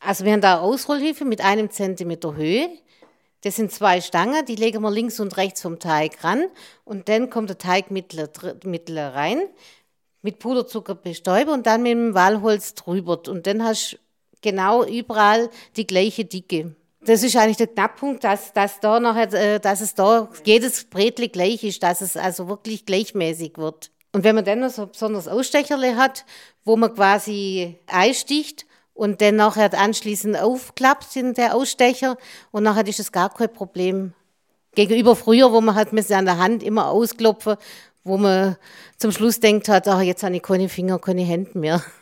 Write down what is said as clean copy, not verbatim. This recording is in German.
Also wir haben da eine Ausrollhilfe mit 1 Zentimeter Höhe. Das sind 2 Stangen, die legen wir links und rechts vom Teig ran. Und dann kommt der Teigmittler rein, mit Puderzucker bestäuben und dann mit dem Walholz drüber. Und dann hast du genau überall die gleiche Dicke. Das ist eigentlich der Knackpunkt, dass es da jedes Brätli gleich ist, dass es also wirklich gleichmäßig wird. Und wenn man dann noch so ein besonderes Ausstecherle hat, wo man quasi einsticht und dann nachher anschließend aufklappt in der Ausstecher und nachher ist es gar kein Problem. Gegenüber früher, wo man halt an der Hand immer ausklopfen, wo man zum Schluss denkt hat, ach, jetzt habe ich keine Finger, keine Hände mehr.